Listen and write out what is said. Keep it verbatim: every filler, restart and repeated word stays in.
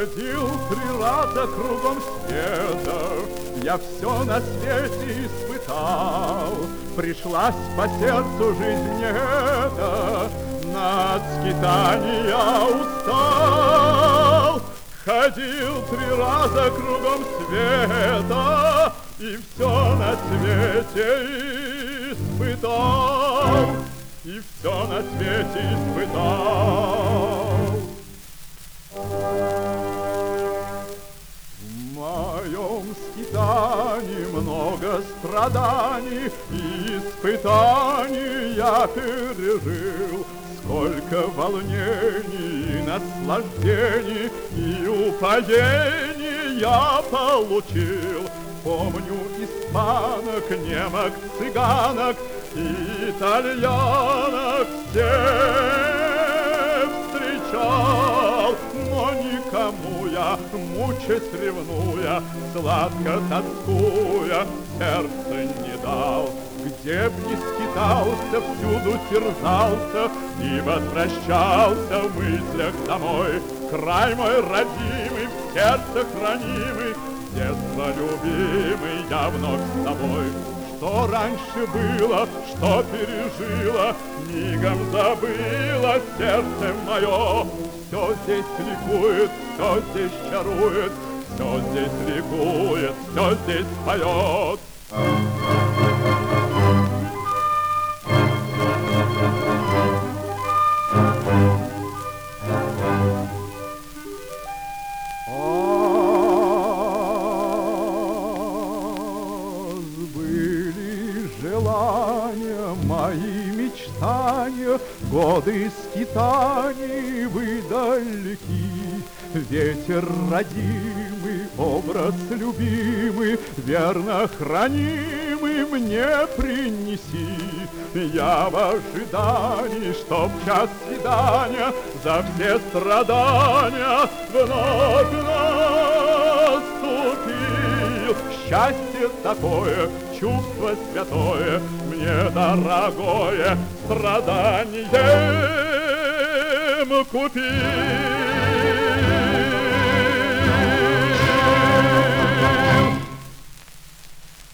Ходил три раза кругом света, я все на свете испытал. Пришлась по сердцу жизнь мне эта, на скитания устал. Ходил три раза кругом света, и все на свете испытал, и все на свете испытал. В моем скитании много страданий и испытаний я пережил. Сколько волнений и наслаждений и упоений я получил. Помню испанок, немок, цыганок и итальянок всех встречал, но никому я, мучаясь ревнуя, сладко тоскуя, сердце не дал. Где б ни скитался, всюду терзался и возвращался в мыслях домой. Край мой родимый, в сердце хранимый, детство любимый, я вновь с тобой. Что раньше было, что пережило, мигом забыло сердце мое. Все здесь ликует, все здесь чарует, все здесь ликует, все здесь поет. Желания, мои мечтания, годы скитаний вы далеки. Ветер родимый, образ любимый, верно хранимый мне принеси. Я в ожидании, чтоб час свидания за все страдания вновь наступил. Счастье такое, чувство святое, мне дорогое, страданием купил.